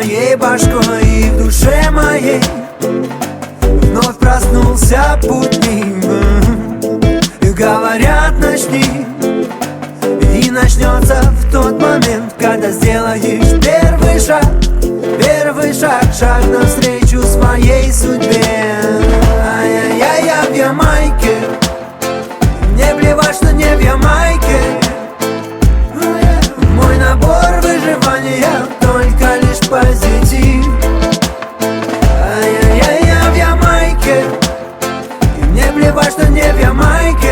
моей башкой и в душе моей вновь проснулся путник. Говорят, начни, и начнется в тот момент, когда сделаешь первый шаг, шаг навстречу своей судьбе. Ай-яй-яй, я в Ямайке, мне плевать, что не в Ямайке. Мой набор выживания только лишь позитив. Ай-яй-яй, я в Ямайке, и мне плевать, что не в Ямайке.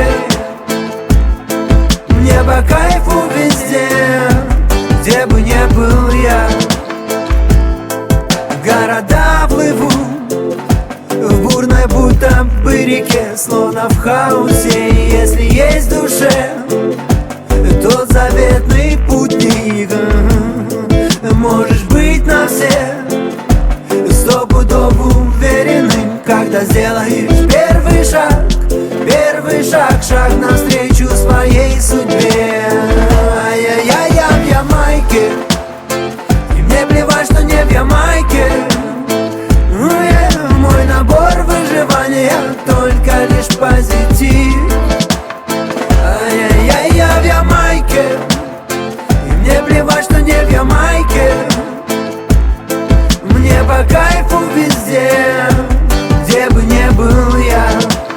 Мне по кайфу везде, где бы не был я. Города плывут в бурной будто бы реке, словно в хаосе. И если есть в душе тот заветный путник, можешь быть на все стопудово уверенным, когда сделаешь первый шаг, шаг навстречу своей судьбе. Ай-яй-яй, я в Ямайке, и мне плевать, что не в Ямайке. Мой набор выживания только лишь позитив. Ай-яй-яй, я в Ямайке, и мне плевать, что не в Ямайке. Мне по кайфу везде, где бы не был я.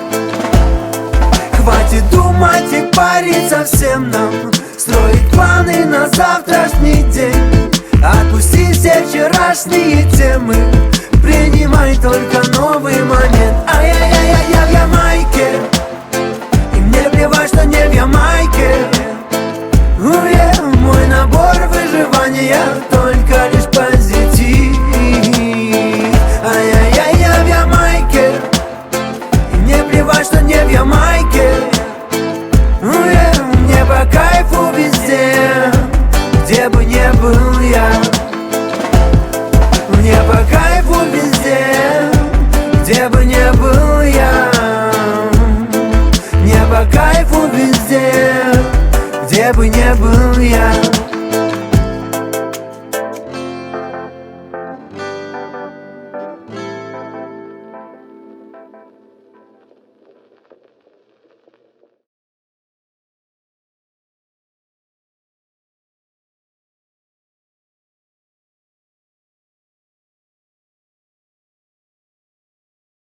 Хватит думать и париться всем нам, строить планы на завтрашний день. Отпусти все вчерашние темы, принимай только новый момент. Ай-яй-яй, я в Ямайке, и мне плевать, что не в Ямайке. Мой набор выживания только лишь позитив. Ай-яй-яй, я в Ямайке, и мне плевать, что не в Ямайке. Мне по кайфу везде, где бы не был я. Мне по кайфу везде, где бы не был я. Мне по кайфу везде, где бы не был я.